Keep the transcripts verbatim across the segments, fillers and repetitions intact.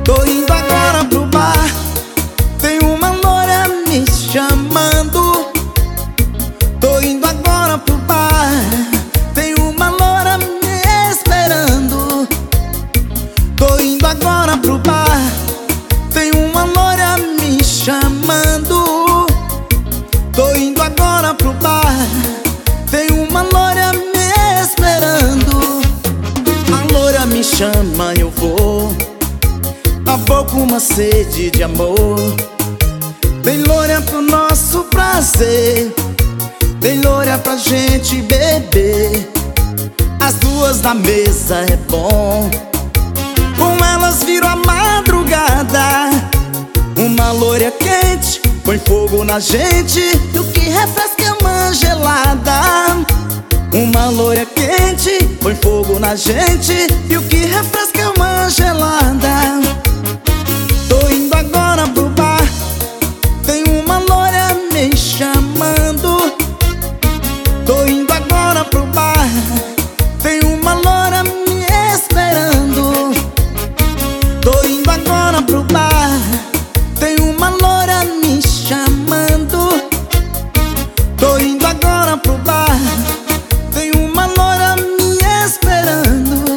Tô indo agora pro bar, tem uma loira me chamando. Tô indo agora pro bar, tem uma loira me esperando. Tô indo agora pro bar, tem uma loira me chamando. Tô indo agora pro bar, tem uma loira me esperando. A loira me chama, eu vou. A boca uma sede de amor. Tem loira pro nosso prazer, tem loira pra gente beber. As duas na mesa é bom, com elas viro a madrugada. Uma loira quente põe fogo na gente, e o que refresca é uma gelada. Uma loira quente põe fogo na gente, e o que refresca é uma gelada. Tô indo agora pro bar, tem uma loira me chamando. Tô indo agora pro bar, tem uma loira me esperando. Tô indo agora pro bar, tem uma loira me chamando. Tô indo agora pro bar, tem uma loira me esperando.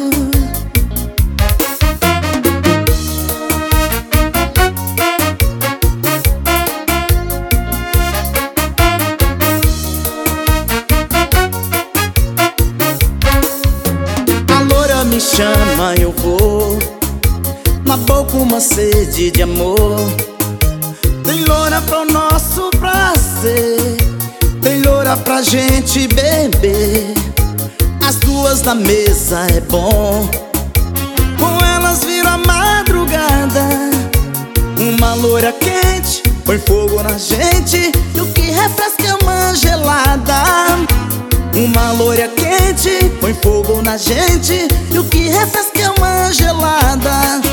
Me chama, eu vou. Na boca uma sede de amor. Tem loura pro nosso prazer, tem loura pra gente beber. As duas na mesa é bom, com elas vira a madrugada. Uma loira quente põe fogo na gente, e o que refresca é uma gelada. Uma loira quente põe fogo na gente, e o que refresca é uma gelada.